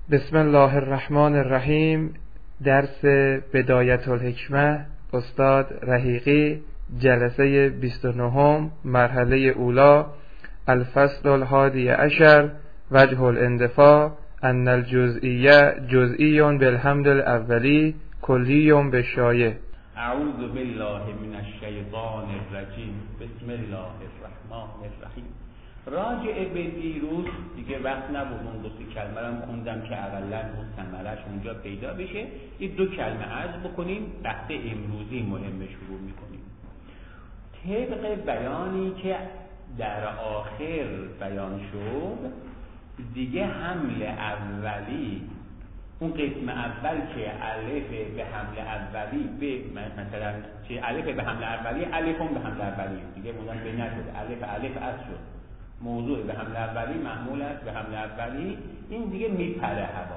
بسم الله الرحمن الرحیم. درس بدایت الحکمه، استاد رحیقی، جلسه 29، مرحله اولا، الفصل الحادی عشر، وجه الاندفاع، ان الجزئیه جزئی بالحمد الاولی، کلی بالشایع. اعوذ بالله من الشیطان الرجیم. بسم الله الرحمن الرحیم. راجع به دیروز دیگه وقت نبود اون دو کلمه رو خوندم که اقلا اون ثمرش اونجا پیدا بشه. یه دو کلمه عرض بکنیم، بحث امروزی مهم شروع میکنیم. طبق بیانی که در آخر بیان شد، دیگه حمل اولی، اون قسم اول که الف به حمل اولی به مثلا چه الف به حمل اولی، الفون به حمل اولی دیگه مونم به نشد، الف اصل شد، موضوع به حمل اولی محمول است به حمل اولی، این دیگه میپره هوا.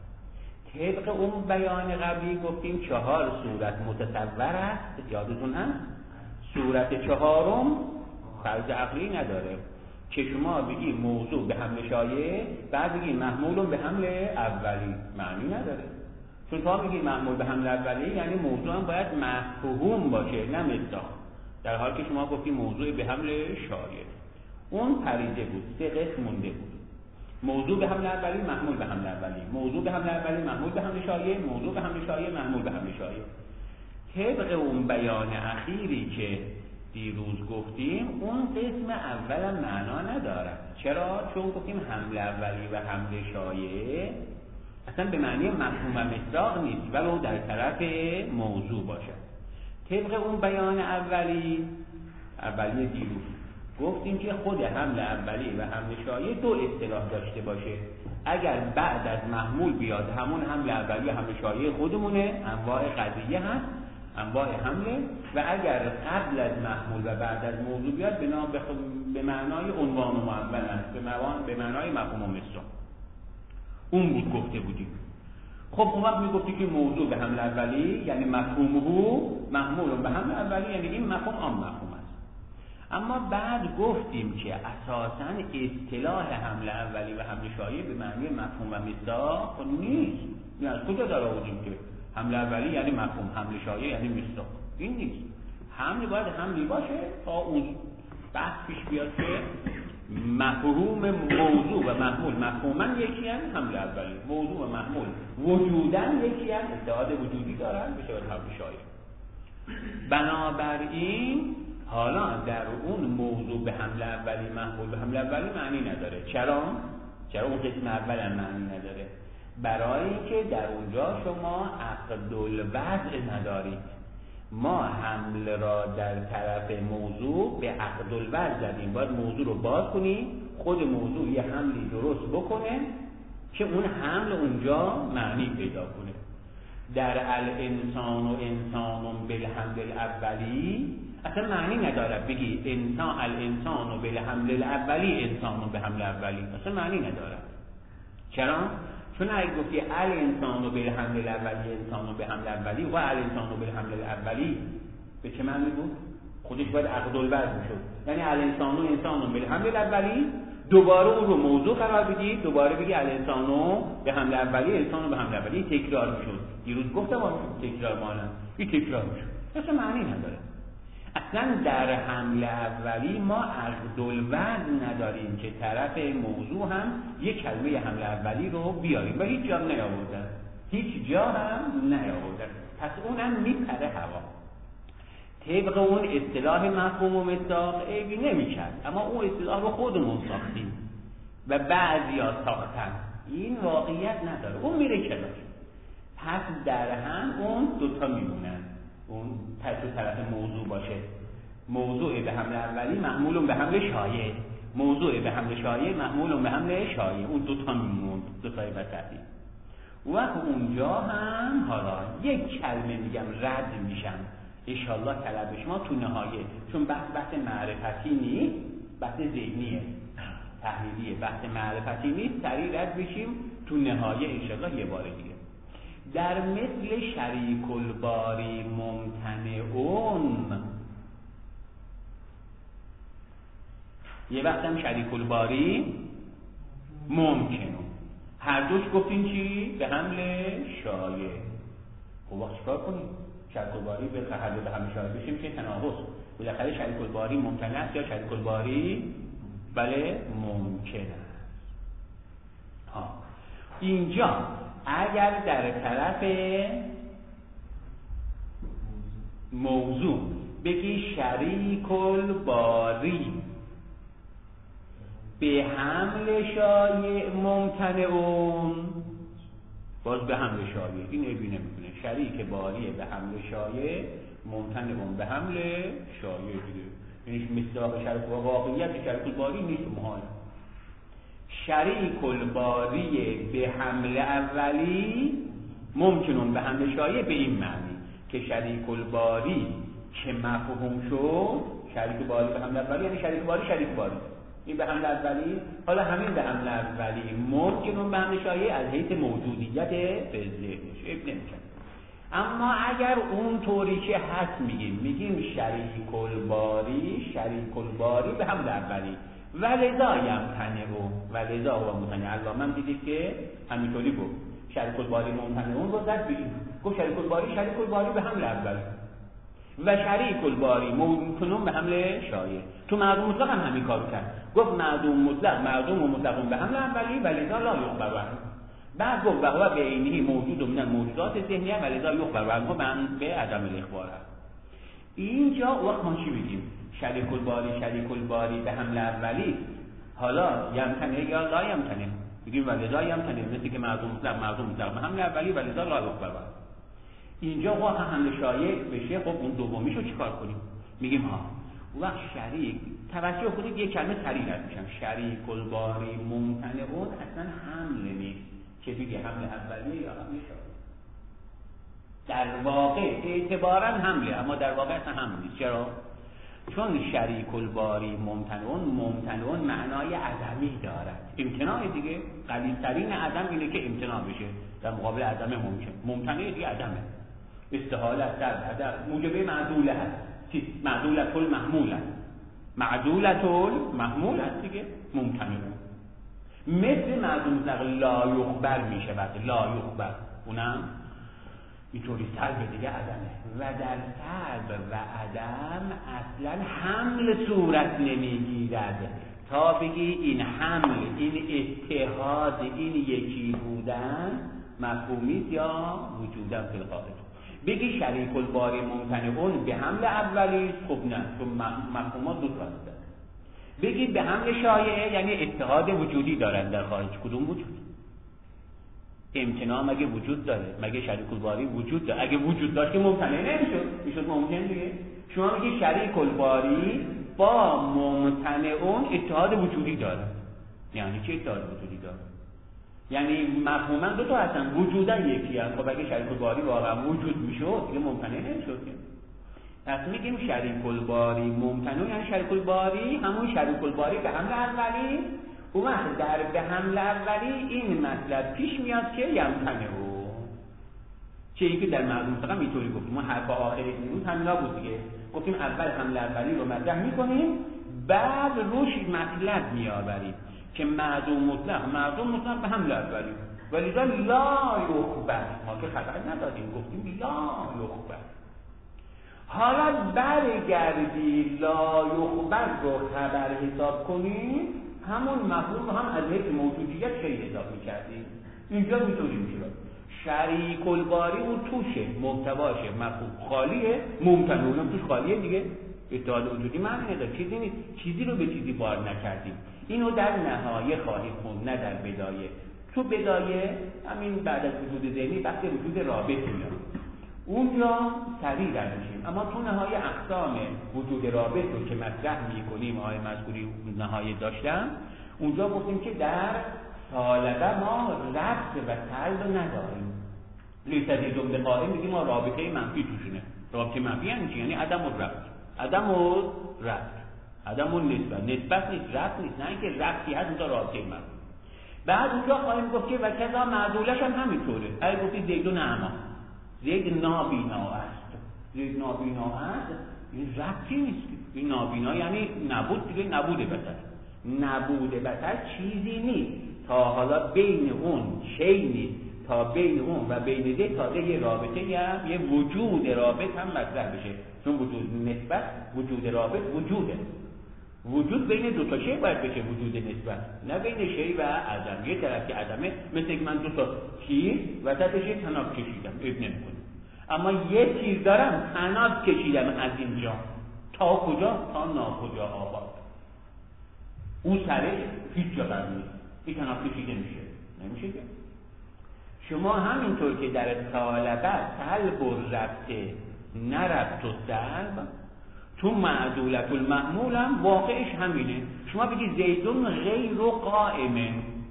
طبق اون بیان قبلی گفتیم 4 صورت متصور است، یادتون هست؟ صورت چهارم فرض عقلی نداره که شما بگی موضوع به حمل شایع، بعد بگی محمول به حمل اولی، معنی نداره. چون تا میگی محمول به حمل اولی یعنی موضوع هم باید مفهوم باشه، نه مصداق، در حالی که شما گفتی موضوع به حمل شایع. اون پریده بود، 3 قسم مونده بود: موضوع به حمل اولی، محمول به حمل اولی، موضوع به حمل اولی، محمول به حمل شایع، موضوع به حمل شایع، محمول به حمل شایع. طبق اون بیان اخیری که دیروز گفتیم، اون قسم اول معنا ندارد. چرا؟ چون گفتیم حمل اولی و حمل شایع اصلا به معنی مفهوم و مصداق نیست، ولی اون در طرف موضوع باشد. طبق اون بیان اولی دیروز گفتیم که خود حمل اولی و حمل شایع 2 اصطلاح داشته باشه. اگر بعد از محمول بیاد، همون حمل اولی و حمل شایع خودمونه، انواع قضیه هست، انواع حمله. و اگر قبل از محمول و بعد از موضوع بیاد، به معنای عنوان و معول است، به معنای مفهوم و مصداق. اون بود گفته بودیم. خب اون وقت میگفتی که موضوع به حمل اولی یعنی مفهومه محمول به حمل اولی، یعنی این مفهوم آن مفهوم است. اما بعد گفتیم که اساساً اصطلاح حمل اولی و حمل شایع به معنی مفهوم و مصداق نیست. این از کجا در آوردیم که حمل اولی یعنی مفهوم، حمل شایع یعنی مصداق؟ این نیست. حمل باید حملی باشه تا اون بحث پیش بیاد که مفهوم موضوع و محمول مفهوما یکی هستند، حمل اولی موضوع و محمول وجوداً یکی هستند، اتحاد وجودی دارند، بشه حمل شایع. بنابراین حالا در اون موضوع به حمل اولی، محمول به حمل اولی معنی نداره. چرا اون قسم اول هم معنی نداره؟ برای اینکه در اونجا شما عقد الوضع ندارید. ما حمل را در طرف موضوع به عقد الوضع زدیم، باید موضوع رو باز کنیم، خود موضوع یه حملی درست بکنه که اون حمل اونجا معنی پیدا کنه. در الانسان و انسان بالحمل الاولی اصلا معنی نداره بگی الانسان و بالحمل الاولی، انسان و به حمل اولی، اصلا معنی نداره. چرا؟ چون اگه گفتی الانسان و بالحمل الاولی، انسان و به حمل اولی، و الانسان و بالحمل الاولی به چه معنی بود؟ خودش باید عقد الوضع میشد. یعنی الانسان و انسان و بالحمل الاولی، دوباره اون رو موضوع قرار بدی، دوباره بگی الانسان و به حمل اولی، انسان و به حمل اولی، تکرار میشد. دیروز گفتم تکرار مانند این تکرار میشد، اصلا معنی نداره. اصلا در حمل اولی ما عقد الوضع نداریم که طرف موضوع هم یک کلمه حمل اولی رو بیاریم و هیچ جا نیاوردن، هیچ جا هم نیاوردن. پس اونم میپره هوا. طبق اون اصطلاح مفهوم و مصداق عیبی نمیکرد، اما اون اصطلاح رو خودمون ساختیم و بعضیا ساختن. این واقعیت نداره، اون میره کنار. پس در هم اون دوتا میمونن. اون طرف موضوع باشه، موضوع به حمل اولی محمول به حمل شایع، موضوع به حمل شایع محمول به حمل شایع، اون دوتا میموند، دوتای وسطی. و اونجا هم حالا یک کلمه میگم رد میشم انشالله طلب شما تو نهایه، چون بحث معرفتی نیست، بحث ذهنیه، تحلیلیه، بحث معرفتی نیست، سریع رد بشیم تو نهایه انشالله یه بار دیگه. در مثل شریک الباری ممتنعون، یه وقت هم شریک الباری ممکنون، هر دوش گفتیم چی؟ به حمل شایع. خب وقت چیکار کنیم؟ شریک الباری به قهر به حمل شایع بشیم که تناقض. بالاخره شریک الباری ممکن است یا شریک الباری بله ممکن است. اینجا اگر در طرف موضوع بگی شریک الباری به حمل شایع ممتنعون، باز به حمل شایع این عیبی نمیکنه. شریک باری به حمل شایع ممتنعون به حمل شایع دیگه، یعنی مصداق شریک و واقعیت شریک الباری نیست محال. شریک الباری به حمل اولی ممکنون به حمل شایع به این معنی که شریک الباری که مفهوم شد شریک باری به حمل اولی یعنی شریک باری این به حمل اولی. حالا همین به حمل اولی ممکنون به حمل شایع از حیث موجودیت به ذهنش عیب نمیشه. اما اگر اون طوری که هست میگیم شریک الباری به حمل اولی ولذا یمتنعون ولذا هو ممتنع. علامه دیدید که همینطوری گفت شریک الباری ممتنعون رو زد بگیم، گفت شریک الباری به حمل اولی و شریک الباری ممکنون به حمل شایع. تو معدوم مطلق هم همین کارو کرد، گفت معدوم و مطلقون به حمل اولی ولذا لا یخبر عنه. بعد گفت و به عینه موجود من موجودات ذهنیه ولذا یخبر عنه به عدم الاخبار. اینجا وقت ما چی بگیم؟ شریک الباری به حمل اولی حالا یمتنه یا لا یمتنه؟ بگیم ولذا یمتنه، مثل که معدوم مطلق به حمل اولی ولذا لا یخبر عنه. اینجا وقت حمل شایع بشه، خب اون دومیشو چیکار کنیم؟ میگیم وقت شریک توجه کنید یک کلمه سریع رد میشم. شریک الباری ممتنعون اصلا حمل نیست که بگه حمل اولیه یا حمل شایع. در واقع اعتبارا حمله اما در واقع اصلا حمل نیست. چرا؟ چون شریک الباری ممتنعون معنای عدمی دارد. امتناع دیگه قلیل‌ترین عدم اینه که امتناع بشه در مقابل عدم ممتنع دیگه عدمه. استحالت در عدم موجبه معدوله هست. معدولت المحمول هست دیگه ممتنعون. مثل معدوم مطلق لا یخبر میشه بعد لا یخبر اونم اینطوری سلب دیگه عدمه و در سلب و عدم اصلا حمل صورت نمیگیرد تا بگی این حمل، این اتحاد، این یکی بودن مفهومیست یا وجودن فی القاعده. بگی شریک الباری ممتنعون به حمل اولی، خب نه، چون مفهومات دو تا هستن. بگی به حمل شایعه یعنی اتحاد وجودی دارن در خارج. کدوم وجود؟ امتناع مگه وجود داره؟ مگه شریک الباری وجود داره؟ اگه وجود داشت که ممتنع نمیشد، میشد ممکن دیگه. شما میگی شریک الباری با ممتنعون اتحاد وجودی داره. یعنی چه اتحاد وجودی داره؟ یعنی مفهوما دو تا هستن، وجودا یکی هست. خب اگه شریک الباری واقعا وجود میشد دیگه ممتنع نمیشد. پس میگیم شریک الباری ممتنع یعنی شریک الباری همون شریک الباری به حمل اولی. اون وقت در به حمل اولی این مطلب پیش میاد که یمتنعون، چیزی که در معلوم فقط اینطوری گفتیم. ما حرف آخری امروز همینا بود دیگه، گفتیم اول حمل اولی رو مطرح میکنیم بعد روش مطلب میآوریم که معدوم مطلق به حمل اولی ولذا لا یخبر. ما که خبر ندادیم، گفتیم لا یخبر. حالا برگردی لا یخبر رو خبر حساب کنیم، همون مفهوم رو هم از حیث موجودیت شیء حساب می‌کردیم. اینجا می‌طوری میشه شریک الباری اون توشه، محتواشه، مفهوم خالیه، ممتنعون هم توش خالیه دیگه. اتحاد وجودی معنی نداره، چیزی نیست، چیزی رو به چیزی بار نکردیم. اینو در نهایه خواهید خوند نه در بدایه. تو بدایه همین بعد از وجود ذهنی بحث وجود رابط میاد، اونجا سریع در میشیم. اما تو نهایه اقسام وجود رابط رو که مطرح میکنیم آیه مذکوری نهایه داشتم، اونجا گفتیم که در طالبه ما ربط و سلب نداریم. لیس زیدون بقائم میگیم ما رابطه منفی توشونه. رابطه منفی یعنی چی؟ یعنی عدم الربط، عدم نسبت نیست، ربط نیست، نه اینکه ربطی هست اونجا رابطه منفی. بعد اونجا خواهیم گفت که و کذا معدولش هم همینطوره. اگه گفتی زیدون اعما، زید نابینا است، این ربطی نیست. این نابینا یعنی نبود دیگه، نبود بشر چیزی نیست تا حالا بین اون چینی تا بین اون و بین ده تازه یه رابطه هم یه وجود رابط هم مطرح بشه، چون وجود نسبت وجود رابط وجوده. وجود بین دو تا شی باید بشه وجود نسبت، نه بین شی و عدم. یه طرف که عدمه، مثل که من دو تا تیر وسطش یه طناب کشیدم، اب نمی‌کنه. اما یه تیر دارم طناب کشیدم از اینجا تا کجا؟ تا ناکجا آباد. اون سرش هیچ جا قرار نیست، این طناب کشیده میشه، نمیشه که. شما همینطور که در طالبت سلب و ربطه، نه ربط و سلب، تو معدولت المعمول هم واقعش همینه. شما بگی زیدون غیر و قائمه،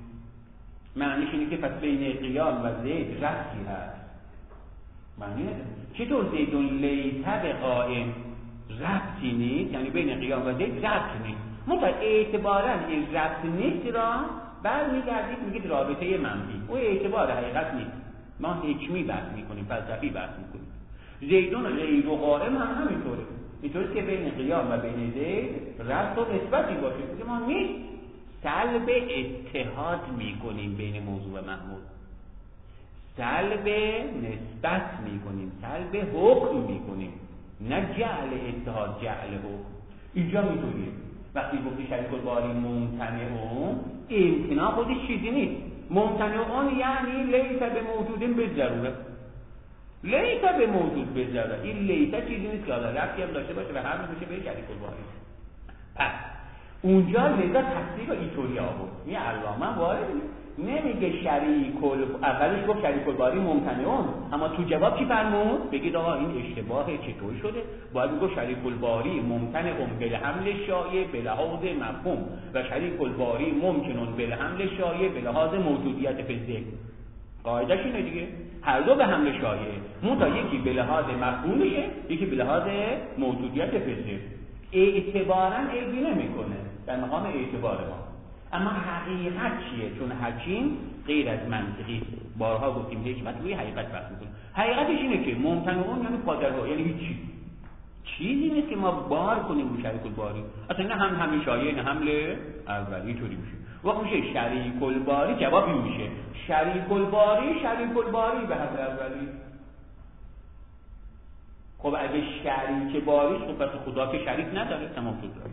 معنیش اینه که پس بین قیام و زید ربطی هست. معنی نداره. چطور زیدون لیته به قائم ربطی نیست؟ یعنی بین قیام و زید ربط نیست. منتها اعتبارا این ربط نیست را برمیگردید میگید رابطه منفی. او اعتبار حقیقت نیست. ما حکمی بحث میکنیم، فلسفی بحث میکنیم. زیدون غیر و قائم هم همینطوره. اینطوری که بین قیام و بین زید ربط و نسبتی باشه. میگه ما نیست. سلب اتحاد میکنیم بین موضوع و محمول، سلب نسبت میکنیم، سلب حکم میکنیم، نه جعل اتحاد، جعل حکم. اینجا میطوریه. وقتی گفتی شریک الباری ممتنع اون، امتناع خودش چیزی نیست. ممتنع اون یعنی لیس به موجودین به ضروره، لیس به موجود به ضروره. این لیس چیزی نیست که حالا ربطی هم داشته باشه و هر میشه به شریک الباری. پس اونجا لذا تصدیق اینطوری آورد. این علامه وارد نمیگه شریک اولش گفت شریک الباری ممتنعون، اما تو جواب چی فرمود؟ بگید آقا این اشتباه چطور شده؟ باید میگه شریک الباری ممتنعون بالحمل شایع به لحاظ مفهوم و شریک الباری ممکنون بالحمل شایع به لحاظ موجودیت فیزیک. قاعده‌اش اینه دیگه، هر دو به حمل شایعه، منتها یکی به لحاظ مفهوم میشه، یکی به لحاظ موجودیت فیزیک. اعتباراً عیبی نمیکنه در مقام اعتبار ما. اما حقیقت چیه؟ چون حکیم غیر از منطقی، بارها گفتیم حکمت روی حقیقت بحث میکنه. حقیقتش اینه که ممتنعون یعنی پادرها، یعنی هیچی، چیزی نیست که ما بار کنیم رو شریک الباری. اصلا نه هم حمل شایعه نه حمل اولی، طوری میشه. وقت میشه شریک الباری، جواب این میشه شریک الباری به حمل اولی. خب اگه شریک باریش، خب پس خدا که شریک نداره، تمام شد.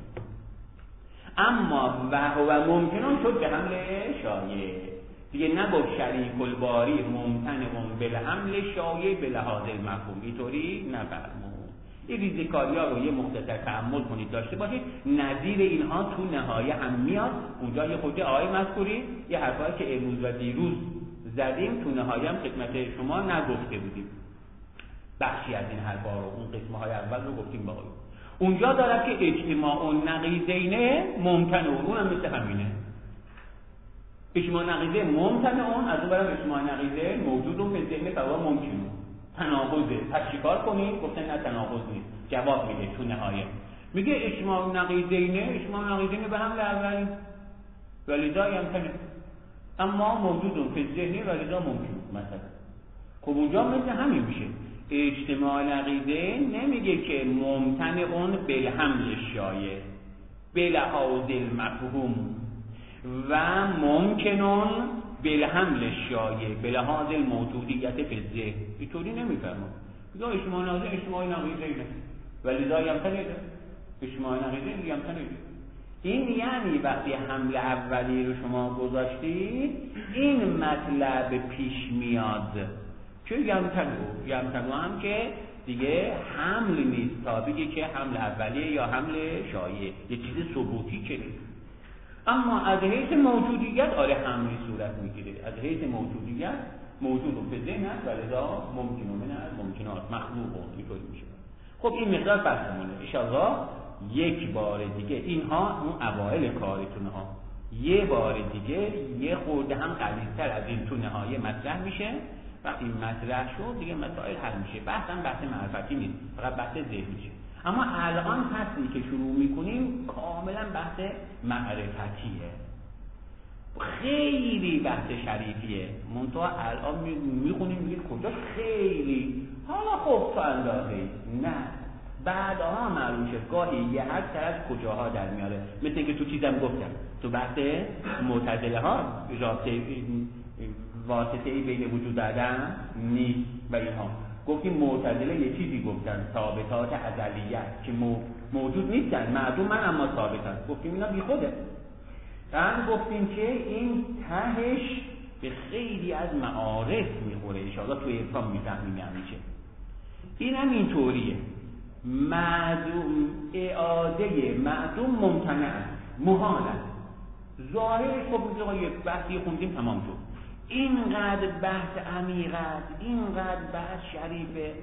اما و ممکنون شد به حمل شایع دیگه، نگفت شریک الباری ممتنعون بالحمل شایع به لحاظ المفهوم. اینطوری نفرمود. این ریزکاری‌ها رو یه مختصر تأمل کنید، داشته باشید. نظیر اینها تو نهایه هم میاد. اونجا یه خورده آقای مذکوری یه حرفایی که امروز و دیروز زدیم تو نهایه هم خدمت شما نگفته بودیم. بخشی از این حرفا رو، اون قسمه‌های اول رو گفتیم با آقای. اونجا داره که اجتماع النقیضین ممتنع، اونم مثل همینه. اجتماع نقیضه ممتنع، اون از اون برای اجتماع نقیضه موجود اون به ذهن فوا ممکنه. تناقضه. پس چیکار کنیم؟ گفتن نه تناقض نیست. جواب میده تو نهایه. میگه اجتماع نقیضین به حمل اولی ولذا یمتنع، اما موجود اون به ذهن ولذا ممکن. مثلا خب اونجا مثل همین میشه. اجتماع العقیده نمیگه که ممتنع اون بالحمل شایع به لحاظ المفهوم و ممکنون بالحمل شایع به لحاظ الموجودیت فی الذهن. اینطوری نمیفهمه. میگه اجتماع العقیده اینه ولذا یمتنع، اجتماع العقیده یمتنع. این یعنی وقتی حمل اولی رو شما گذاشتید این مطلب پیش میاد که یمتنع هم که دیگه حمل نیست، تا بگه که حمل اولیه یا حمل شایع، یه چیز ثبوتی که نیست. اما از حیث موجودیت آره حملی صورت میگیره. از حیث موجودیت موجود به ذهن است ولذا ممکنونه از ممکنات مخلوق اینطوری میشه. خب این مقدار بحثمونه. انشاءالله یک بار دیگه اینها اون اوائل کارتونه ها، یه بار دیگه یه خورده هم غلیظتر از این تو نهایه مطرح میشه. وقتی مطرح شد دیگه مسائل حل میشه. بحث معرفتی نیست، فقط بحث ذهنیه. اما الان فصلی که شروع میکنیم کاملا بحث معرفتیه، خیلی بحث شریفیه. منتها الان میخونیم میگید کجا خیلی، حالا خب تا اندازه نه، بعدها معلوم شد گاهی یه حد از کجاها در میاره. مثل اینکه تو چیزم گفتم تو بحث معتزله ها واسطه‌ای بین وجود عدم نیست و اینها. گفتیم معتزله یه چیزی گفتن، ثابتات ازلیت که موجود نیستن، معدوم من اما ثابتن. گفتیم اینا بی خوده. بعد گفتیم که این تهش به خیلی از معارف میخوره، انشاءالله توی عرفان میفهمیم یعنی چه. این هم اینطوریه، معدوم اعاده معدوم ممتنع است، محال است. ظاهرش خب میگه یک بحثی خوندیم تمام شد. اینقدر بحث عمیق است، اینقدر بحث شریفه.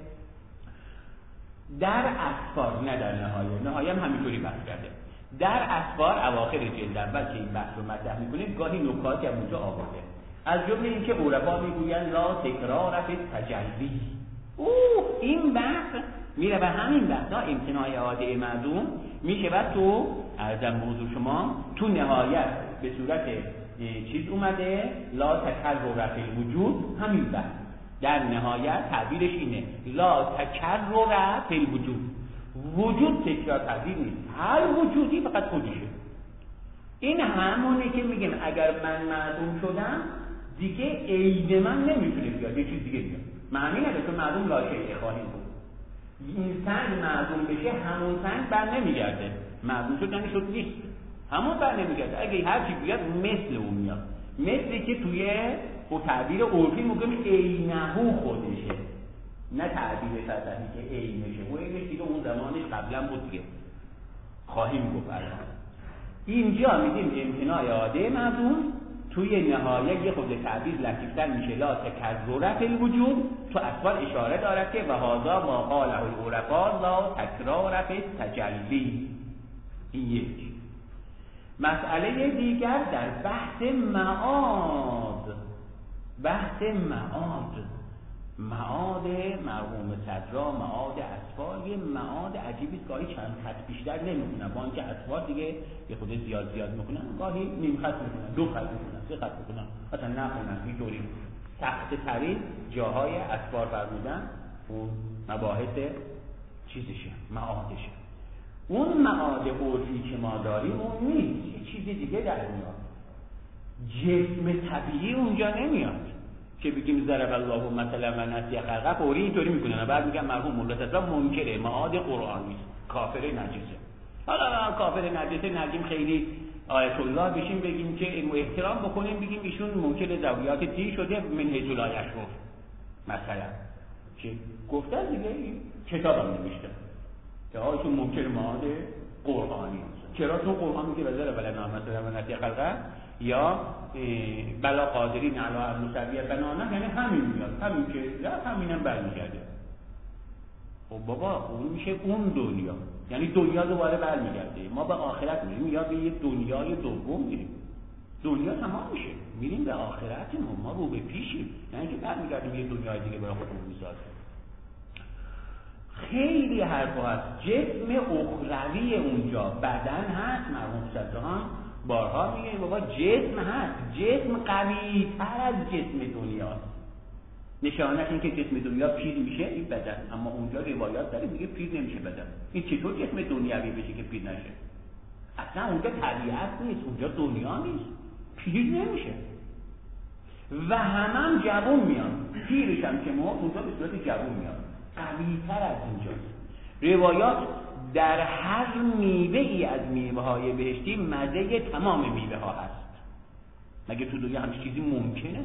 در اسفار، نه در نهایه هم همینطوری بحث کرده. در اسفار اواخر جلد اول که این بحث رو مطرح میکنه گاهی نکاتی هم اونجا آورده، از جمله اینکه عرفا میگویند لا تکرار فی التجلی. این بحث میره به همین بحثا، امتناع اعاده معدوم میشه و تو ارزم موضوع شما تو نهایت به صورت چیز اومده لا تکرر فی الوجود. همین بحث در نهایت تعبیرش اینه لا تکرر فی الوجود. وجود تکرار پذیر نیست، هر وجودی فقط خودشه. این همونه که میگیم اگر من معدوم شدم دیگه عین من نمیتونه بیاد، یه چیز دیگه بیاد. معنی نداره که معدوم لا شیء خواهیم بود. این سنگ معدوم بشه همون سنگ بر نمیگرده. معدوم شد یعنی شد نیست، همون بر نمیگرده. اگه هر چی بیاد مثل اون میاد، مثلی که توی او تعبیر عرفی میگیم عینه خودشه، نه تعبیر فلسفی که عینشه. و عینش دیگه اون زمانش قبلا بود دیگه، خواهیم گفت الان. اینجا میگیم امتناع اعاده معدوم توی نهایه یه خود تعبیر لطیفتر میشه لا تکرر فی الوجود. تو اصلا اشاره دارد که و هذا ما قاله العرفا لا تکرار فی التجلی. این یک مسئله دیگر در بحث معاد. بحث معاد مرحوم صدرا، معاد اسفار یه معاد عجیبی است. گاهی چند خط بیشتر نمیکنن، با اینکه اسفار دیگه یه خود زیاد میکنن، گاهی نیم خط میکنن، 2 خط میکنن، 3 خط میکنن، اصلا نخونن. اینطوری سخت ترین جاهای اسفار فرمودن اون مباحث چیزشه، معادشه. اون معاد عرفی که ما داریم اون نیست، یه چیز دیگه در میاد. جسم طبیعی اونجا نمیاد که بگیم ضرب الله مثلا من نسی خلقه فوری اینطوری میکنن. بعد میگن مرحوم مولا صدرا منکره معاد قرآنی، کافر نجسه. حالا کافر نجسه نگیم خیلی آیت الله بشیم بگیم که اینو احترام بکنیم، بگیم ایشون منکر ضروریات دین شده من حیث لا یشرف مثلا، که گفتن دیگه کتابم نوشته که ایشون منکر معاد قرآنی است. چرا؟ تو قرآن میگه ضرب الله مثلا من نسی خلقه یا بلا قادرین علی ان نسوی بنانه، یعنی همین میاد، همین که یا همینم برمیگرده. خب بابا اون میشه اون دنیا، یعنی دنیا دوباره برمیگرده. ما به آخرت میریم یا به یه دنیای دوم میریم، دنیا تمام میشه میریم به آخرتمون، ما رو به پیشیم، یعنی که برمیگردیم یه دنیای دیگه برای خودمون میسازیم. خیلی حرفا هست. جسم اخروی اونجا بدن هست، مرحوم صدران بارها میگه بابا جسم هست، جسم قوی تر از جسم دنیاست. نشانش این که جسم دنیا پیر میشه این بدن، اما اونجا روایات داره میگه پیر نمیشه بدن. این چطور جسم دنیوی بشه که پیر نشه؟ اصلا اونجا طبیعت نیست، اونجا دنیا نیست، پیر نمیشه و هم جوون میاد. پیرش هم که ما اونجا به صورت جوون میاد، قوی تر از اینجاست. روایات در هر میوه ای از میوه های بهشتی مزه تمام میوه ها هست. مگه تو دنیا همچین چیزی ممکنه؟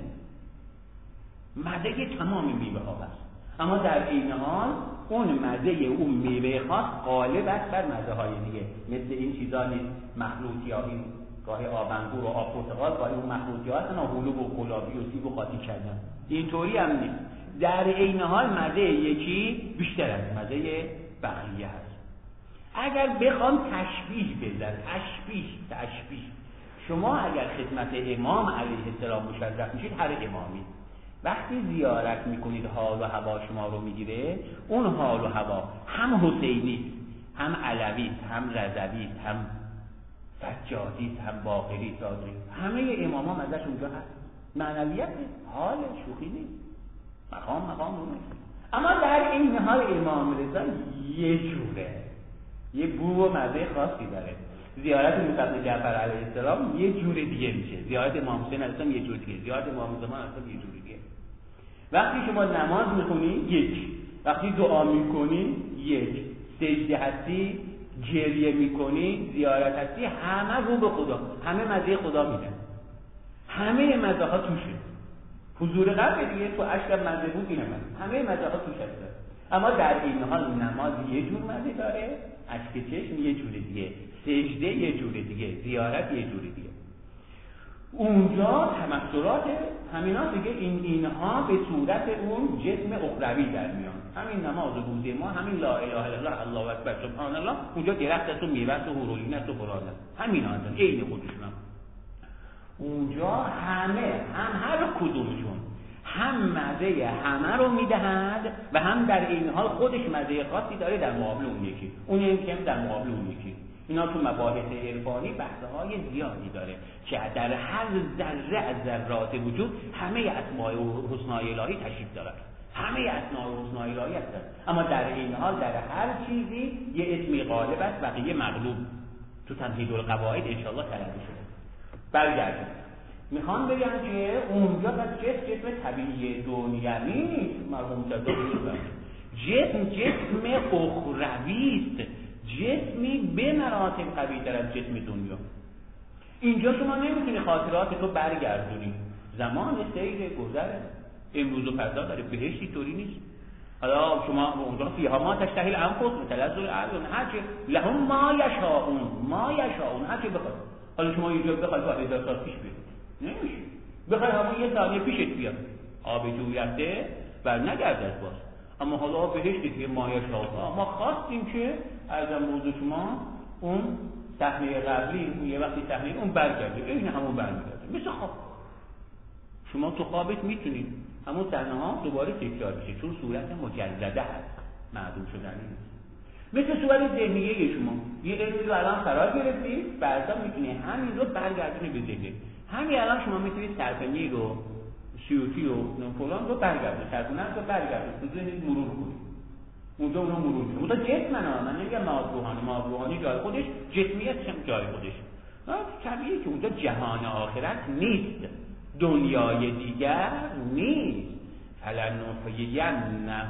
مزه تمام میوه ها هست، اما در این حال اون مزه اون میوه خاص غالب است بر مزه های دیگه. مثل این چیزا نیست مخلوطی‌ها، این گاهی آب انگور و آب پرتقال، گاهی اون مخلوطی‌ها هستن هلو و گلابی و سیب و قاطی کردن. اینطوری هم نیست. در این حال مزه یکی بیشتر از مزه بقیه هست. اگر بخوام تشبیه بزن، تشبیه شما اگر خدمت امام علیه السلام مشرف میشید، هر امامی وقتی زیارت میکنید حال و هوا شما رو میگیره. اون حال و هوا هم حسینی، هم علوی، هم رضوی، هم سجادی، هم باقری، صادقی، همه امامان ازش اونجا هست. معنویت حال شوخی نیست، مقام اونه. اما در این حال امام رضا یه جوره، یه بو و مزه خاصی داره. زیارت موسی بن جعفر علیه السلام یه جور دیگه میشه، زیارت امام حسین علیه السلام یه جور دیگه، زیارت امام زمان علیه السلام یه جور دیگه. وقتی شما نماز میخونی یک، وقتی دعا میکنی یک، سجده هستی، گریه میکنی، زیارت هستی، همه رو به خدا، همه مزه خدا میدن، همه مزه ها توشه. حضور قلب دیگه تو عشق مزه بود اینه، همه مزه ها توش هست. اما در این حال نماز یه جور مزه داره، اشک چشم یه جور دیگه، سجده یه جور دیگه، زیارت یه جور دیگه. اونجا تمثلات همینا دیگه اینها به صورت اون جسم اخروی در میان. همین نماز روزه ما، همین لا اله الا الله، الله اکبر، سبحان الله، اونجا درخت است و میوه است و هورولین است و فلان است، همین هستن عین خودشون. اونجا همه هم هر کدومشون هم مزه همه رو میدهند و هم در این حال خودش مزه خاصی داره در مقابل اون یکی، اون یکی در مقابل اون یکی. اینا تو مباحث عرفانی بحث‌های زیادی داره که در هر ذره از ذرات وجود همه اسماء الحسنای الهی تشریف دارد، همه اسماء الحسنای الهی هستند، اما در این حال در هر چیزی یه اسمی غالب است بقیه مغلوب. تو تمهید القواعد ان شاءالله تلقی شده. برگردیم، میخوام بگم که اونجا پس جسم طبیعی دنیوی نیست، مرحوم صدق جسم اخروی است، جسمی به مراتب قوی‌تر از جسم دنیا. اینجا شما نمیتونی خاطرات تو برگردونی، زمان سیر گذره، امروز و فردا داره، بهشتی طوری نیست. حالا شما اونجا فیها ما تشتهی الانفس تلذ الاعین، هرچه لهم ما یشاءون هرچه بخواد. حالا شما اینجا بخوای تا 1000 سال پیش بیاد نمیشه، بخوای همون یه ثانیه پیشت بیاد، آب جوی رفته بر نگردد باز. اما حالا بهشتی که ما یشاء، ما خواستیم که ارزم موضوع شما اون صحنه قبلی، اون یه وقتی صحنه اون برگرده، این همون برمیگرده مثل خواب. شما تو خوابت میتونید همون صحنه ها دوباره تکرار بشه، چون صورت مجلده هست، معدوم شدنی نیست. مثل صورت ذهنیه شما، یه قیدی رو الان فرار گرفتید، بعدا میتونی همین رو برگردونی به ذهن. همین الان شما میتونید سرفنی رو، سیوتی و فلان رو برگردونید، سرفنه رو برگردونید، تو ذهنت مرور کنید، اونجا اونو مرور کنید. اونجا جسم من نمیگم معاد روحانی جای خودش، جسمیت هم جای خودش. طبیعیه که اونجا جهان آخرت نیست، دنیای دیگر نیست. فلنحیینه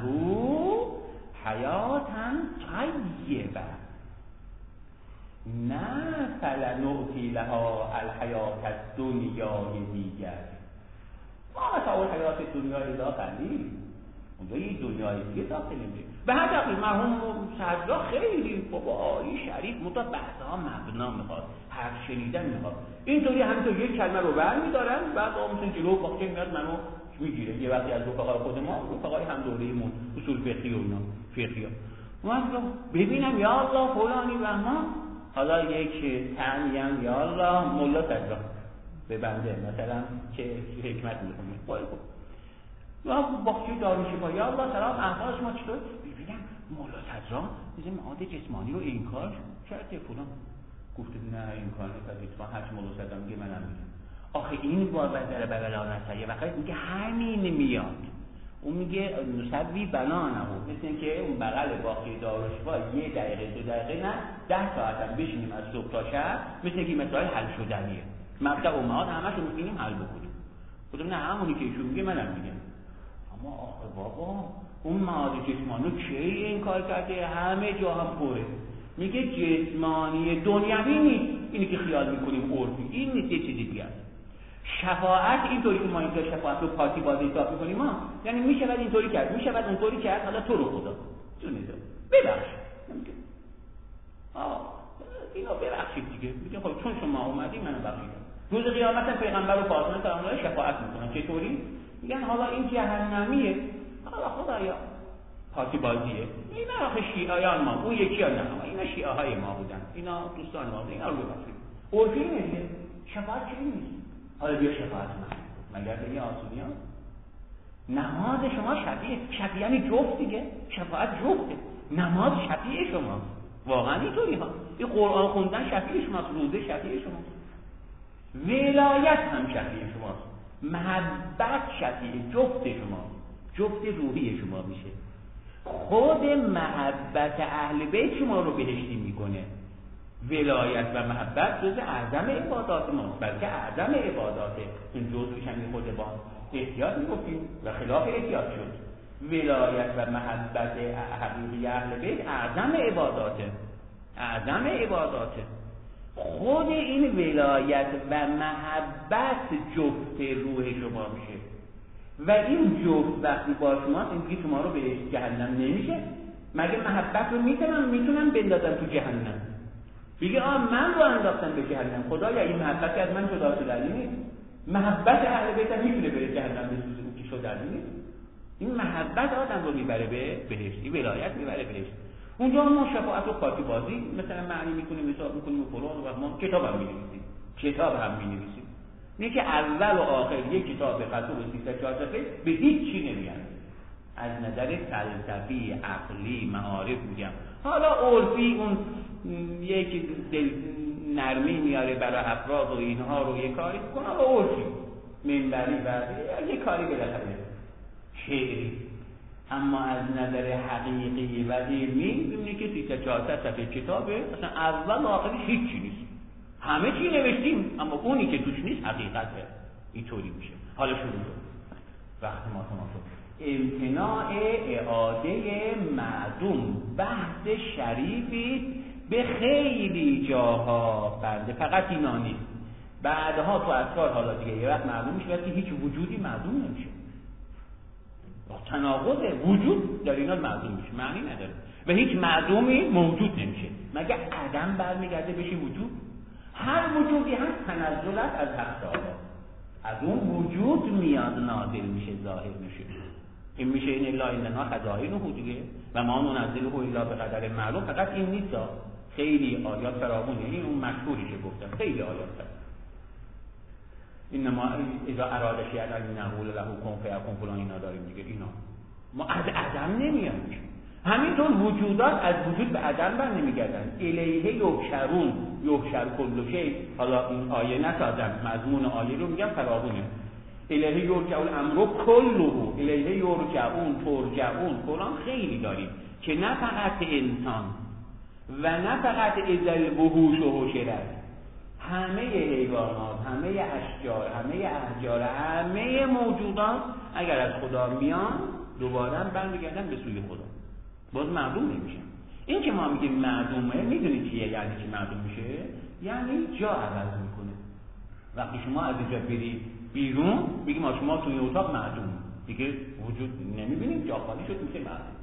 حیاتا طیبه، نه فلنعطی لها الحیات الدنیای دیگر. ما مثلا الحیات دنیای دیگر قلیل، اونجا یه دنیای دیگه داخل میشه. به هر دقیق مرحوم صدرا خیلی بابایی شریف متا بحثها مبنا میخواد، حرف شنیدن میخواد. اینطوری همینطور یک کلمه رو برمیدارن، بعد آموزن جلو باقی میاد منو میگیره. یه وقتی از رفقای خود ما، رفقای هم دوره‌مون، اصول فقهی و اینا، فقهی ها ببینم یا الله فلانی بهمان، حالا یک تعمیم یا الله مولا صدرا به بنده مثلا که حکمت میخونه باید یا باقی داروشفا یا الله سلام احوال شما چطور؟ ببینم مولا صدرا میزه معاد جسمانی رو انکار کرده فلان، گفته نه انکار نکرده، اتفاقا هرچی مولا صدرا میگه منم میگم. آخه این بار بذاره ببلا نسایه وقتی میگه همین میاد، اون میگه نسوی بنانه، مثل اینکه اون بغل باقی داروشفا یه دقیقه 2 دقیقه نه 10 ساعت هم بشینیم از صبح تا شب، مثل اینکه مسائل حل شدنیه، مبدأ امهات همشو میتونیم حل بکنیم. خودم نه همونی که ایشون میگه منم میگم. اما آخه بابا اون معاد جسمانی کی انکار کرده؟ همه جا هم پره. میگه جسمانی دنیوی نیست، اینی که خیال میکنیم عرفی، این نیست، یه چیزی دیگه است. شفاعت اینطوری که ما اینجا شفاعت رو پارتی بازی حساب میکنیم ما، یعنی میشود اینطوری کرد، میشود اونطوری کرد، حالا تو رو خدا جونیده ببخش، اینو ببخشید دیگه. میگه خب چون شما اومدی منو بخشید. روز قیامت پیغمبر و فاطمه سلام علیه شفاعت میکنن. چطوری؟ میگن حالا این جهنمیه، حالا خدایا پارتی بازیه، اینا آخه شیعیان ما، اون یکی ها نه، اینا شیعه های ما بودن، اینا دوستان ما بودن، اینا رو ببخشید. عرفی نیست، شفاعت چی نیست. حالا بیا شفاعت مگر به این آسونی ها؟ نماز شما شفیع یعنی جفت دیگه، شفاعت جفته، نماز شفیع شما واقعا اینطوری ها. این قرآن خوندن شفیع شماست، روزه شفیع شماست، ولایت هم شفیع شماست، محبت شفیع جفت شما، جفت روحی شما میشه. خود محبت اهل بیت شما رو بهشتی میکنه، ولایت و محبت جز اعظم عبادات ماست، بلکه اعظم عباداته. این جزءش هم خود با احتیاط میگفتیم و خلاف احتیاط شد. ولایت و محبت حقیقی اهل بیت اعظم عباداته، اعظم عباداته. خود این ولایت و محبت جفت روح شما میشه و این جفت وقتی با شما این دیگه شما رو به جهنم نمیشه. مگه محبت رو میتونم بندازم تو جهنم؟ بگه من رو انداختم به جهنم، خدایا این محبت از من جدا شدنی نیست. محبت اهل بیت هم میتونه بره جهنم بسوزه، اون که شدنی نیست. این محبت آدم رو میبره به بهشت، این ولایت میبره بهشت. اونجا ما شفاعت و خاطی بازی مثلا معنی میکنیم، حساب میکنیم و فلان و ما کتاب هم می‌نویسیم. نه که اول و آخر یک کتاب خطوب 304 صفحه به هیچ چی نمیاد. از نظر فلسفی، عقلی، معارف میگم. حالا عرفی اون یک دل نرمی میاره برای افراد و اینها رو یه کاری کنه، حالا عرفی منبری بعدی یه کاری بالاخره شعری. اما از نظر حقیقی و علمی می‌بینی که 300-400 صفحه کتابه اصلا اول و آخرش هیچ چی نیست. همه چی نوشتیم اما اونی که توش نیست حقیقته. اینطوری میشه. حالا شروع شد. وقت ما تمام شد. امتناع اعاده معدوم، بحث شریفی به خیلی جاها بنده، فقط اینا نیست. بعدها تو اسرار حالا دیگه یه وقت معلوم میشه که هیچ وجودی معدوم نمیشه. تناقض وجود در اینا معدوم میشه، معنی نداره و هیچ معدومی موجود نمیشه مگه عدم برمیگرده بشه وجود. هر وجودی هم تنزلت از حق تعالی، از اون وجود میاد نازل میشه، ظاهر میشه. این میشه این الا اننا خزائنه دیگه و ما ننزله الا به قدر معلوم. فقط این نیست، خیلی آیات فراوونه. این اون مشهوریشه گفتم، خیلی آیات هست. اینما اذا اراد شیئا ان نقول له کن فیکون فلان، اینا داریم دیگه. اینا ما از عدم نمیاد. همینطور وجودات از وجود به عدم بر نمیگردن. الیه یحشرون، یحشر کل شیء. حالا این آیه نسازم، مضمون آیه رو میگم فراوونه. الیه یرجع الامر کله، الیه یرجعون، ترجعون، فلان خیلی داریم که نه فقط انسان و نه فقط اذا الوحوش و حشرت، همه حیوانات، همه اشجار، همه احجار، همه موجودات اگر از خدا میان دوباره برمیگردن به سوی خدا، باز معدوم نمیشن. این که ما میگیم معدومه، میدونید چیه؟ یعنی که معدوم میشه یعنی جا عوض میکنه. وقتی شما از اینجا برید بیرون میگیم ما شما توی اتاق معدوم، دیگه وجود نمیبینید، جا خالی شد، میشه معدوم.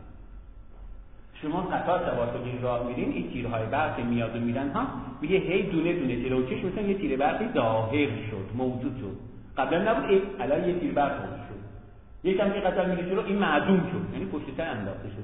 شما قطار سوار شدین راه میرین، این تیرهای برق میاد و میرن ها، میگه هی دونه دونه تیروچش مثلا یه تیر برقی ظاهر شد، موجود شد. قبلا نبود، الان یه تیر برق موجود شد. یکم که قطار میره جلو این معدوم شد، یعنی پشت سر انداخته شد.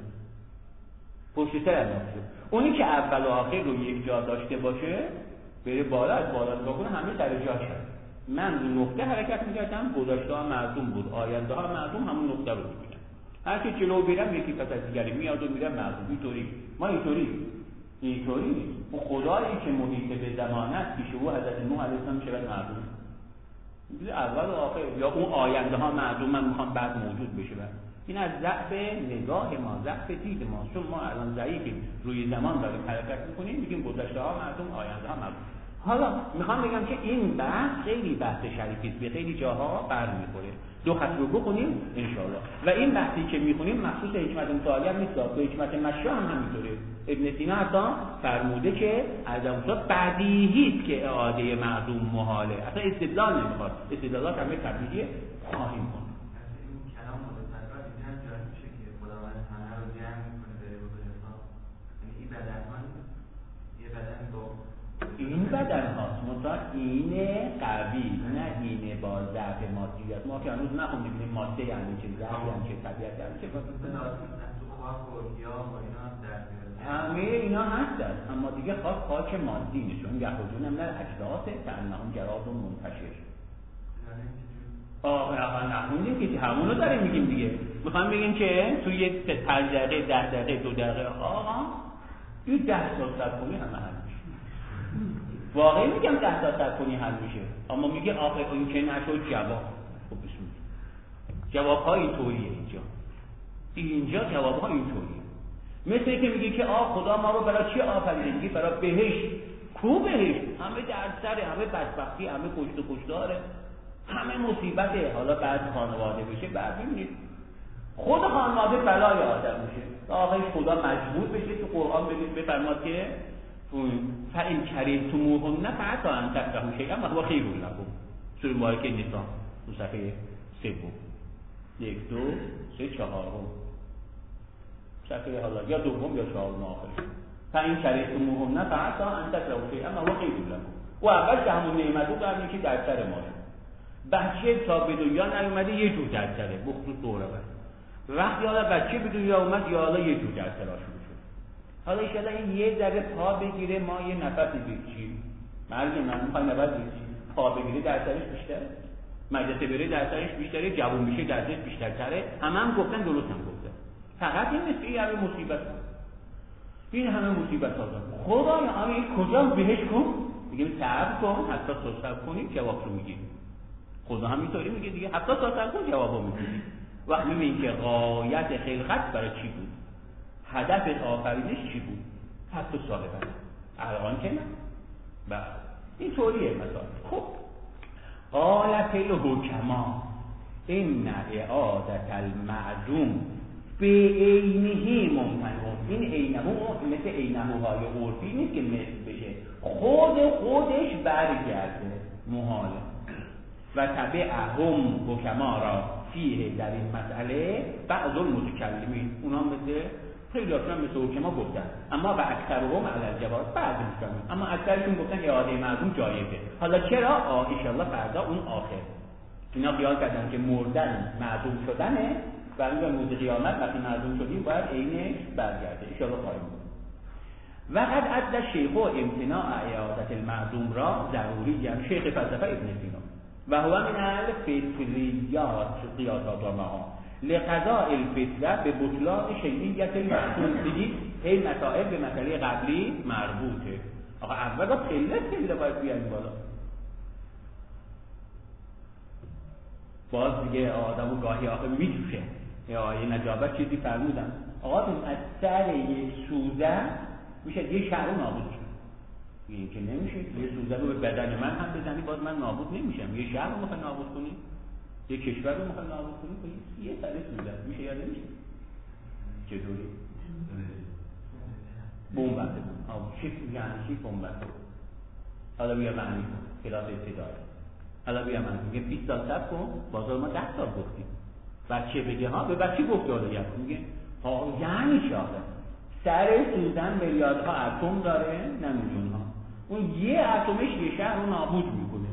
پشت سر انداخته شد. اونی که اول و آخر رو یک جا داشته باشه بره بالا، از بالا نگاه کنه همه سر جاش هست. من رو نقطه حرکت میکردم، گذشته ها معدوم بود، آینده ها معدوم، همون نقطه رو میبینم. هر کی جلو برم یکی پس از دیگری میاد و میرم معدوم. اینطوری ما اینطوری نیست. اون خدایی که محیط به زمان است پیش او حضرت نوح علیه السلام شود معدوم. اول و آخر یا اون آینده ها معدوم، من میخوام بعد موجود بشه. این از ضعف نگاه ما، ضعف دید ما، چون ما الان ضعیفیم، روی زمان داریم حرکت میکنیم، میگیم گذشته ها معدوم، آینده ها معدوم. حالا میخوام بگم که این بحث خیلی بحث شریفی است، به خیلی جاها برمیخوره. دو خط رو بخونیم انشاءالله. و این بحثی که میخونیم مخصوص حکمت متعالی نیست، تو حکمت مشا هم همینطوره. ابن سینا حتی فرموده که از اون بدیهی است که اعاده معدوم محاله، اصلا استدلال نمیخواد، استدلالات همه طبیعیه، خواهیم خوند. این بدن هاست، مثلا اینه قوی، نه اینه با ضعف مادیات. ما که هنوز نخوندیم این ماده یعنی چه، ضعف یعنی چه، طبیعت یعنی چه. همه اینا هست، اما دیگه خاک مادی نشون یخرجون من اجداث کانهم جراد منتشر. آقا نخوندیم که همونو داریم میگیم دیگه. میخوام بگیم که توی 5 دقیقه 10 دقیقه 2 دقیقه آقا این 10 ساعت کنی همه حل میشه. واقعی میگم 10 ساعت کنی حل میشه، اما میگه آخه این که نشد جواب. خب بسم جواب ها اینطوریه. اینجا جواب ها اینطوریه. مثل که میگه که خدا ما رو برای چی آفریده؟ میگه برای بهشت. کو بهشت؟ همه دردسره، همه بدبختی، همه کشت و کشتاره، همه مصیبته. حالا بعد خانواده بشه، بعد میبینید خود خانواده بلای آدم میشه، آخرش خدا مجبور بشه تو قرآن بفرماد که فَإِنْ كَرِهْتُمُوهُنَّ فَعَسَىٰ أَنْ تَكْرَهُوا شَيْئًا وَهُوَ خَيْرٌ لَكُمْ. سوره مبارکه نساء تو صفحه 3 1 2 3 4 صفحه حالا یا دوم یا چهارم آخرش. فَإِنْ كَرِهْتُمُوهُنَّ فَعَسَىٰ أَنْ تَكْرَهُوا شَيْئًا وَهُوَ خَيْرٌ لَكُمْ. و اول که همون نعمتو قرار که در سر ماست. بچه تا به دنیا نیومده یه جور در سره، بخصوص دوره بعد. وقتی حالا بچه به دنیا اومد یا حالا یه جور در سر شروع شد. حالا ایشالا این یه ذره پا بگیره، ما یه نفسی بکشیم. مرد من میخوای نفس بکشیم، پا بگیره در سرش بیشتره، مدرسه بره در سرش بیشتره، جوون میشه در سرش بیشتره. هم گفتن، درست هم گفتن. فقط این نیست که این همه مصیبت هست. این همه مصیبت هست. خدا یا همه کجا بهش کن؟ میگیم صبر کن، 70 سال صبر کنی جواب رو میگیری. خدا هم اینطوری میگه دیگه، 70 سال صبر کن جوابو میگیری. وقتی میگیم که غایت خلقت برای چی بود؟ هدف آفرینش چی بود؟ 70 سال بعد. الان که نه. بله. این طوریه مثلا. خب قالت الحکما ان اعادت المعدوم به عینه ممتنع. این عینه مثل عینه های عرفی نیست که مثل بشه، خودش برگرده، محاله. و تبعهم حکما را فیه در این مسئله بعض المتکلمین، اونا مثل خیلی هاشون مثل حکما گفتن، اما و اکثرهم علی الجواز، بعضی میگن، اما اکثرشون گفتن اعاده معدوم جایزه. حالا چرا؟ ان شاءالله فردا اون آخر اینا خیال کردن که مردن معدوم شدنه و این روز قیامت وقتی معدوم شدیم باید عینش برگرده. ان شاءالله خواهیم بود. وقد عد شیخ امتناع اعاده المعدوم را ضروری، شیخ فلسفه ابن سینا و هو من الفطریات قیاسات و معان لقضاء الفطره به بطلان شیعیت المعدوم. دیدید این مسائل به مسئله قبلی مربوطه. آقا اول پله باید بیاریم بالا. باز دیگه آدمو گاهی آخه میجوشه. یا یه نجابت چیزی فرمودن، آقا از سر یک سوزن میشه یه شهر نابود شد. این که نمیشه. یه سوزن رو به بدن من هم بزنی باز من نابود نمیشم. یه شهر رو میخوای نابود کنی، یه کشور رو میخوای نابود کنی، یه سر سوزن میشه یا نمیشه؟ چطوری؟ بمبنده چی یعنی چی بمبنده؟ حالا بیا معنی کن کلاس ابتدایی. حالا بیا معنی میگه 20 سال صبر کن، بازار ما 10 سال گفتیم. بچه بگه ها، به بچه گفته حالا میگه ها یعنی شاخه سر سوزن میلیاردها اتم داره، نه میلیون ها. اون یه اتمش یه شهر رو نابود میکنه.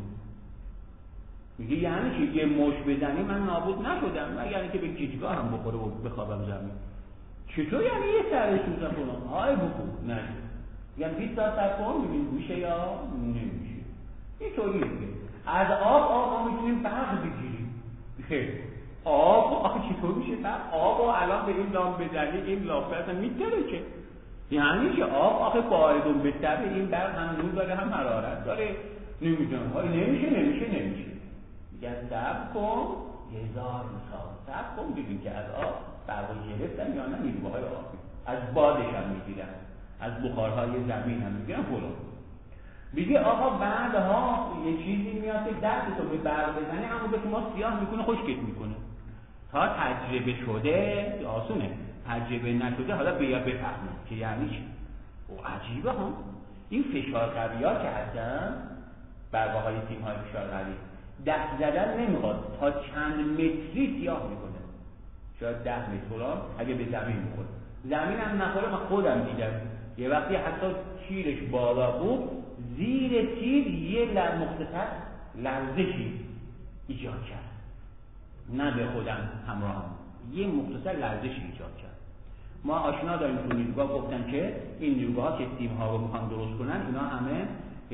میگه یعنی چی؟ یه مش بزنی من نابود نشدم، مگر اینکه به گیجگاه هم بخوره و بخوابم زمین. چطور یعنی یه سر سوزن کنم؟ های بکن نشد. یعنی 20 سال صبر کن ببین میشه یا نمیشه. اینطوریه که از آب میتونیم برق بگیریم. خیلی آب چطور میشه؟ آب الان به این لام بزنی این لامپه اصلا میتره که یعنی که آب آخه باردون به طبع این برق هم نور داره هم حرارت داره. نمیدونم نمیشه. میگن صبر کن 1000 سال صبر کن ببین که از آب برقو گرفتن یا نه نیروهای آبی از بادش هم میگیرن، از بخارهای زمین هم میگیرن فلان. میگه آقا بعدها یه چیزی میاد که دست تو به برق بزنه همون که ما سیاه میکنه خشکت میکنه. تا تجربه شده آسونه، تجربه نشده حالا بیا بفهمیم که یعنی چی. او عجیبه ها این فشار قوی ها که هستن، برقه های تیم های فشار قوی دست زدن نمیخواد، تا چند متری سیاه میکنه، شاید 10 متر فلان اگه به زمین میخوره. زمین هم نخوره، من خودم دیدم یه وقتی حتی تیرش بالا بود زیر تیر یه مختصر لرزشی ایجاد کرد، نه به خودم همراه هم یه مختصر لرزشی ایجاد کرد. ما آشنا داریم تو نیروگاه گفتن که این نیروگاه که تیم ها رو میخوان درست کنن اینا همه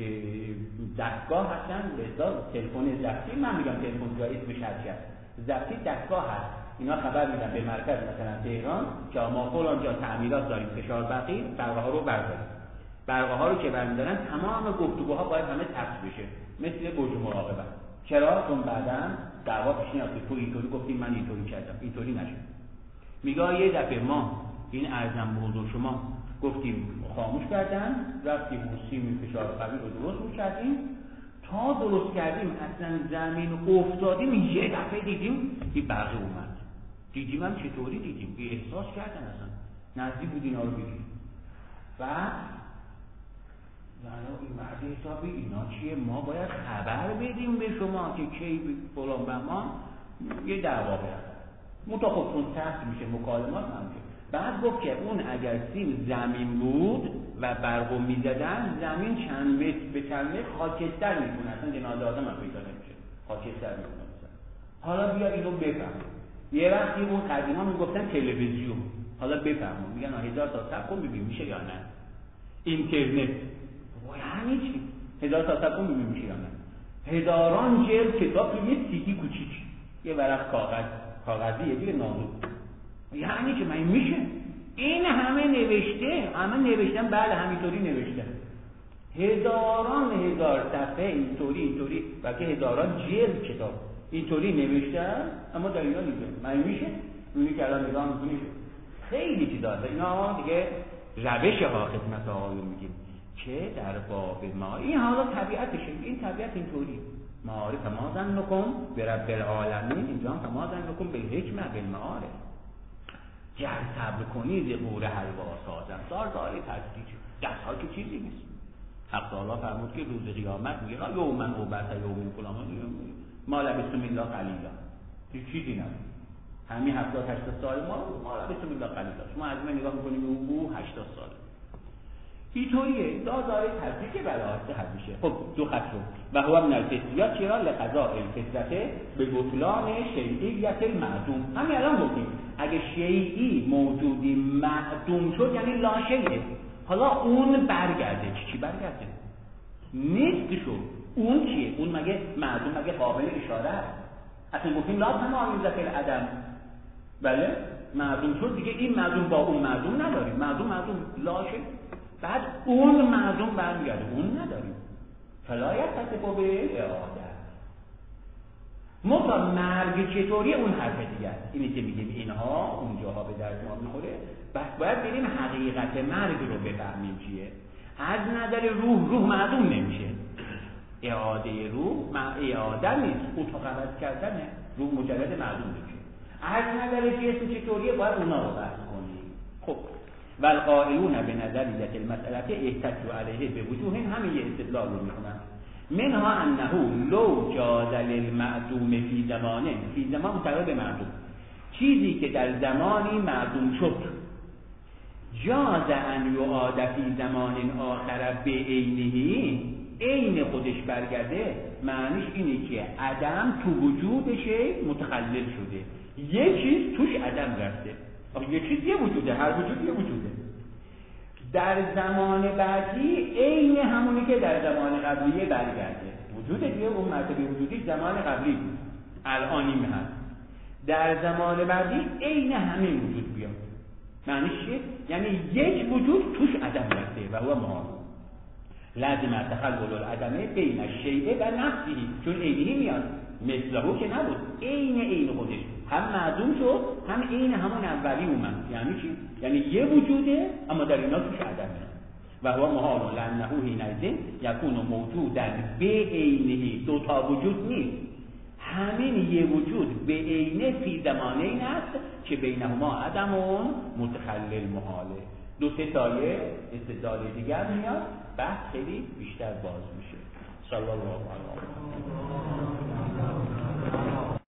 دستگاه هستن به اصطلاح تلفن ضبطی. من میگم تلفن جای اسمش هست ضبطی دستگاه هست. اینا خبر میدن به مرکز مثلا تهران که ما فلان جا تعمیرات داریم فشار برقی، برقه ها رو برداریم. برقه ها رو که برمیدارن تمام گفتگوها باید همه ثبت بشه مثل برج مراقبت. چرا؟ چون بعداً دعوا پیش نیاد تو اینطوری گفتیم من اینطوری کردم، اینطوری نشد. میگه یه دفعه ما این ارزم به حضور شما گفتیم خاموش کردن، رفتیم سیم فشار قوی رو درست می‌کردیم، تا درست کردیم اصلا زمین افتادیم، یه دفعه دیدیم یه برقی اومد. دیدیم هم چطوری دیدیم؟ یه احساس کردن اصلا نزدیک بود اینا رو بگیریم. بعد این مرد حسابی اینا چیه؟ ما باید خبر بدیم به شما که کی فلان بهمان یه دعوا بردن متخصصون سخت میشه مکالمات همشه. بعد گفت که اون اگر سیم زمین بود و برقو میزدن زمین چند متر به چند متر خاکستر میکنه، اصلا جنازه آدم هم پیدا نمیشه، خاکستر میکنه. حالا بیا اینو بفهم. یه وقتی اون قدیما میگفتن تلویزیون، حالا بفهمون میگن 1000 تا صبر کن ببین میشه یا نه. اینترنت یعنی چی؟ 1000 تا صبر کن ببین میشه یا نه. هزاران جلد کتاب توی یه سیدی کوچیک، یه ورق کاغذی یه دیگه نازک. یعنی چی؟ من میشه این همه نوشتن بعد همینطوری نوشتن هزاران هزار صفحه اینطوری و که هزاران جلد کتاب اینطوری نوشتن، اما در اینا نیست. من میشه اونی که الان نگاه میکنی خیلی چیز داره. اینا دیگه روش ها خدمت آقایون میگیم که در باب ما این حالا طبیعتشه، این طبیعت اینطوری معارف تمازن نکن به رب العالمین، اینجا هم تمازن نکن به حکمه بالمعارف. گر صبر کنی ز قور حلوا سازم داره تصدیق دست ها که چیزی نیست. حق تعالی فرمود که روز قیامت میگه یومن او بس یومن فلان ما لبستم الله قلیلا، چیزی نداره. همین 70-80 سال ما لبستم الله قلیلا. شما از من نگاه میکنیم او 80 ساله. اینطوریه داره تصدیق بلاحظه حد میشه. خب دو خط رو و هو من الفتیات چرا لقضاء الفترته به بطلان شیعیت المعدوم. همین الان گفتیم اگه شیعی موجودی معدوم شد یعنی لا شیعه. حالا اون برگرده چی برگرده؟ نیست شد. اون چیه؟ اون مگه معدوم مگه قابل اشاره است؟ اصلا گفتیم لا تمایز فی العدم. بله معدوم شد دیگه این معدوم با اون معدوم نداریم. معدوم لا شیعه. بعد اون معدوم برمیگرده اون نداریم. فلایت تصفه به اعاده. مطلب مرگ چطوری اون حرف دیگه است. اینی که میگیم اینها اونجاها به درد ما میخوره. بس باید بریم حقیقت مرگ رو بفهمیم چیه. از نظر روح معدوم نمیشه. اعاده روح اعاده نیست، متقاعد کردنه. روح مجرد معدوم نمیشه. از نظر جسم چطوریه باید اونا رو بحث کنیم. خب والقائلون به نظریه المسئله احتجوا علیه به وجوه همین یه استدلال رو میکنن. منها انه لو جاز للمعدوم فی زمانه، فی زمان متعلق به معدوم، چیزی که در زمانی معدوم شد جاز ان یعاد فی زمان آخر به عینه، عین خودش برگرده، معنیش اینه که عدم تو وجودش متخلل شده، یه چیز توش عدم رفته. یه چیز یه وجوده، هر وجود یه وجوده. در زمان بعدی عین همونی که در زمان قبلی برگرده. وجود دیگه اون مرتبه وجودی زمان قبلی بود، الانیم هست. در زمان بعدی عین همین وجود بیاد. معنیش چیه؟ یعنی یک وجود توش عدم رفته و هو محال. لازم تخلل العدمه بین الشیء و نفسه، چون عینی میاد مثله که نبود، عین خودش هم معدوم شد هم عین همون اولی اومد. یعنی چی؟ یعنی یه وجوده اما در اینا توش عدمه و هو محال لانه حینئذ یکون موجودا به عینه. دو تا وجود نیست، همین یه وجود به عینه فی زمانه این است که بینهما عدم متخلل محاله. دو سه تایه استدلال دیگر میاد، بحث خیلی بیشتر باز میشه. صلی الله علیه و آله.